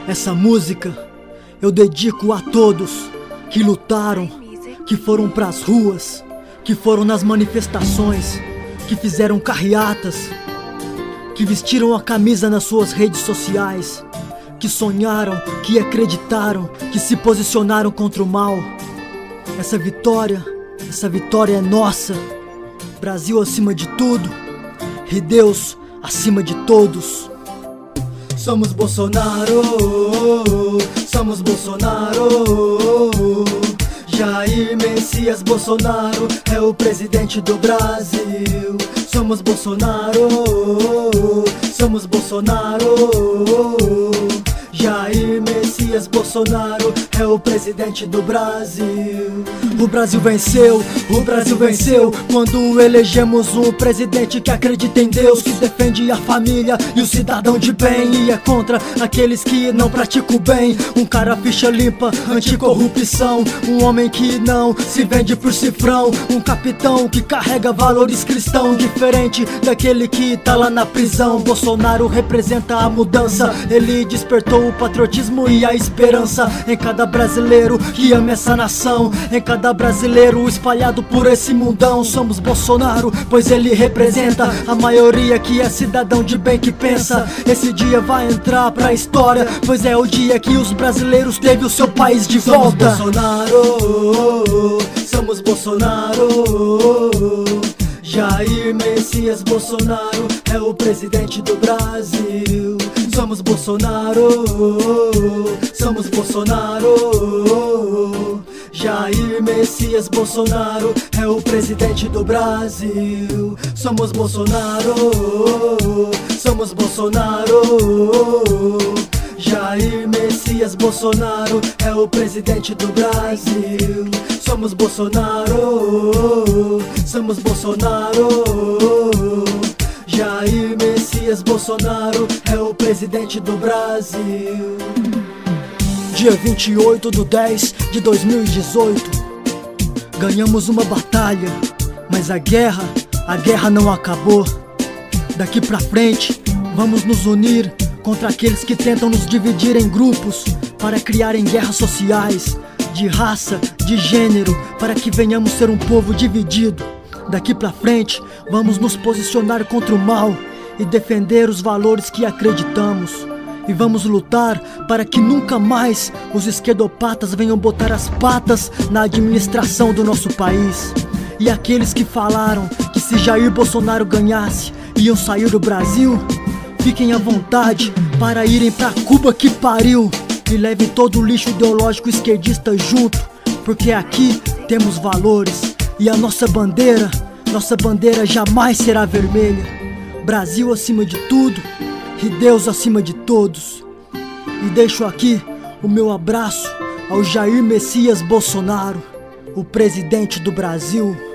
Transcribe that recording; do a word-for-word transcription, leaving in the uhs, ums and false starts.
Essa música eu dedico a todos que lutaram, que foram pras ruas, que foram nas manifestações, que fizeram carreatas, que vestiram a camisa nas suas redes sociais, que sonharam, que acreditaram, que se posicionaram contra o mal. Essa vitória, essa vitória é nossa. Brasil acima de tudo e Deus acima de todos. Somos Bolsonaro, somos Bolsonaro. Jair Messias Bolsonaro é o presidente do Brasil. Somos Bolsonaro, somos Bolsonaro. Jair Messias Bolsonaro é o presidente do Brasil. O Brasil venceu, o Brasil venceu quando elegemos um presidente que acredita em Deus, que defende a família e o cidadão de bem e é contra aqueles que não praticam o bem. Um cara ficha limpa, anticorrupção, um homem que não se vende por cifrão, um capitão que carrega valores cristãos, diferente daquele que tá lá na prisão. Bolsonaro representa a mudança, ele despertou o patriotismo e a esperança em cada brasileiro que ama essa nação, em cada brasileiro espalhado por esse mundão. Somos Bolsonaro, pois ele representa a maioria que é cidadão de bem que pensa. Esse dia vai entrar pra história, pois é o dia que os brasileiros teve o seu país de volta. Somos Bolsonaro, somos Bolsonaro. Jair Messias Bolsonaro é o presidente do Brasil. Somos Bolsonaro, somos Bolsonaro. Jair Messias Bolsonaro é o presidente do Brasil. Somos Bolsonaro, somos Bolsonaro. Jair Messias Bolsonaro é o presidente do Brasil. Somos Bolsonaro, somos Bolsonaro. Jair Messias Bolsonaro é o presidente do Brasil. Dia vinte e oito de dez de dois mil e dezoito, ganhamos uma batalha, mas a guerra, a guerra não acabou. Daqui pra frente, vamos nos unir contra aqueles que tentam nos dividir em grupos para criarem guerras sociais, de raça, de gênero, para que venhamos ser um povo dividido. Daqui pra frente, vamos nos posicionar contra o mal e defender os valores que acreditamos. E vamos lutar para que nunca mais os esquerdopatas venham botar as patas na administração do nosso país. E aqueles que falaram que se Jair Bolsonaro ganhasse, iam sair do Brasil, fiquem à vontade para irem pra Cuba que pariu, e levem todo o lixo ideológico esquerdista junto, porque aqui temos valores. E a nossa bandeira, nossa bandeira jamais será vermelha. Brasil acima de tudo e Deus acima de todos. E deixo aqui o meu abraço ao Jair Messias Bolsonaro, o presidente do Brasil.